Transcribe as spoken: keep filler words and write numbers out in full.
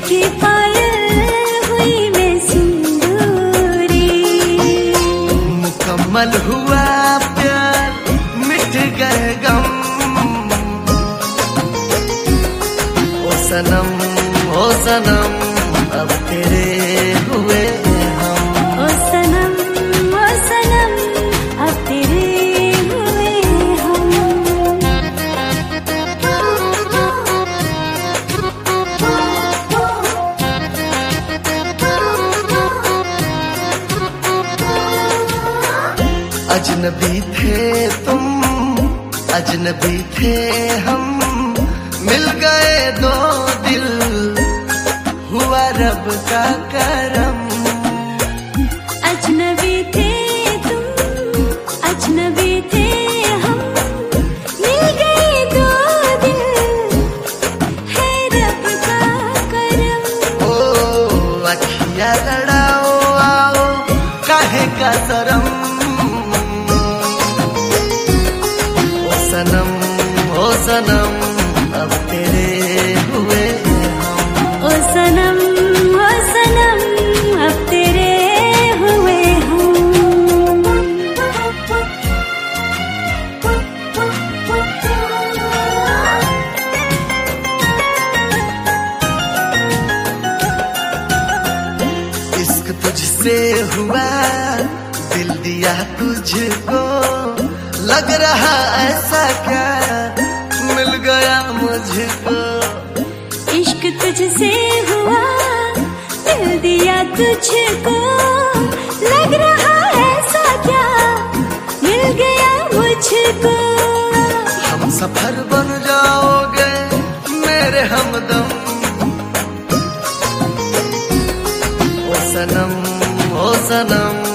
की पायल हुई मैं सिंदूरी। मुकम्मल हुआ प्यार मिट गए गम, ओ सनम ओ सनम अब तेरे हुए हम। ओ सनम ओ सनम अब तेरे हुए हम। अजनबी थे तुम अजनबी थे हम, मिल गए दो दिल हुआ रब का करम। अजनबी थे तुम अजनबी थे हम, मिल गए दो दिल है रब का करम। ओ अखियाँ लड़ाओ आओ काहे का शरम, ओ सनम ओ सनम अब तेरे हुए हम। ओ सनम ओ सनम अब तेरे हुए हम। इश्क तुझसे हुआ दिल दिया तुझको, लग रहा ऐसा क्या मिल गया मुझको। इश्क तुझसे हुआ दिल दिया तुझको, लग रहा ऐसा क्या मिल गया मुझको। हम सफर बन जाओगे मेरे हमदम, ओ सनम ओ सनम